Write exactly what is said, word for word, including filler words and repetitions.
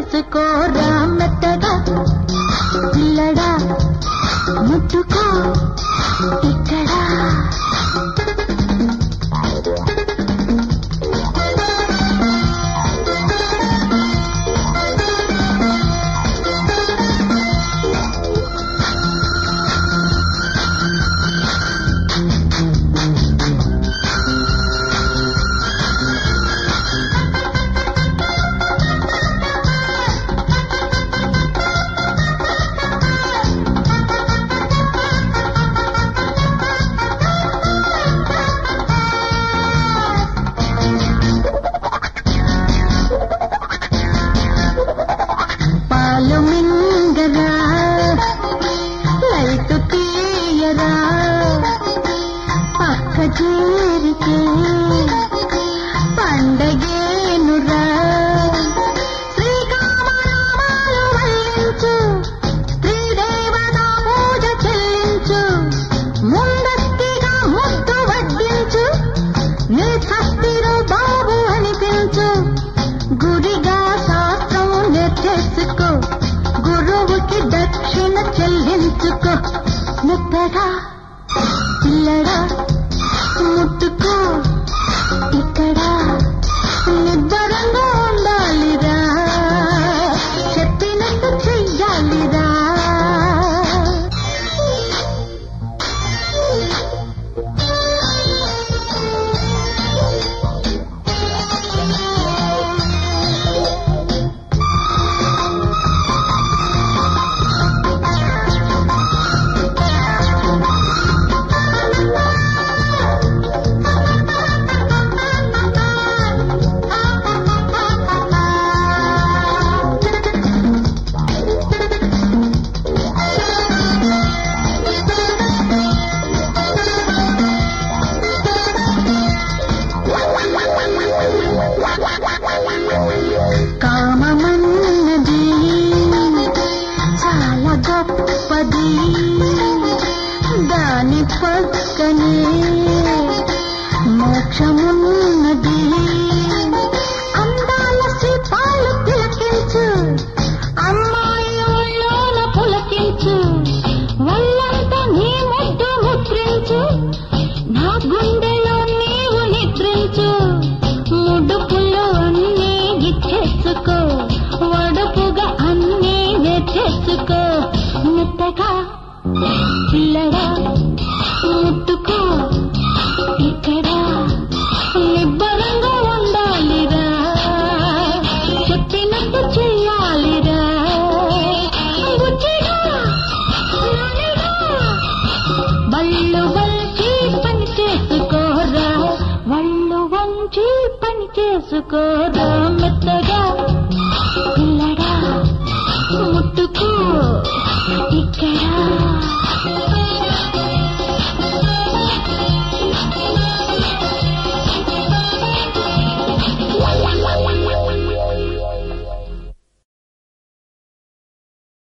చేసుకోరా మెత్తగా పిల్లడా ముట్టుకో ఇక్కడ చేరికే పండగేనురా శ్రీకామనామాలు వల్లించు శ్రీదేవత పూజ చెల్లించు ముందస్తిగా ముద్దు వడ్డించు నీ భక్తిలో బాబు అనిపించు గుడిగా శాస్త్రం నేర్చేసుకో గురువుకి దక్షిణ చెల్లించుకో ముద్దగా పిల్లడా ముట్టుకో ఇక్కడ నిబ్బరంగా ఉండాలిరా చెప్పినట్టు చెయ్యాలిరా కామమన్నది చాలా గొప్పది దాని పక్కనే మోక్షమున్నది అందాల శిల్పాలు తిలకించు అమ్మాయి ఒళ్ళోన పులకించు వాళ్ళంతా నీ ముద్దు ముద్రించు నా గుండెలో నీవు నిద్రించు ముడుపులో అన్నీ ఇచ్చేసుకో వడుపుగా అన్నీ నెచ్చేసుకో మెత్తగా పిల్లడా ముట్టుకో ఇక్కడ నిబ్బరంగా ఉండాలిరా చెప్పినట్టు చెయ్యాలిరా బుజ్జిగా బళ్ళు వంచి పని చేసుకోరా వళ్ళు వంచి పని చేసుకోరా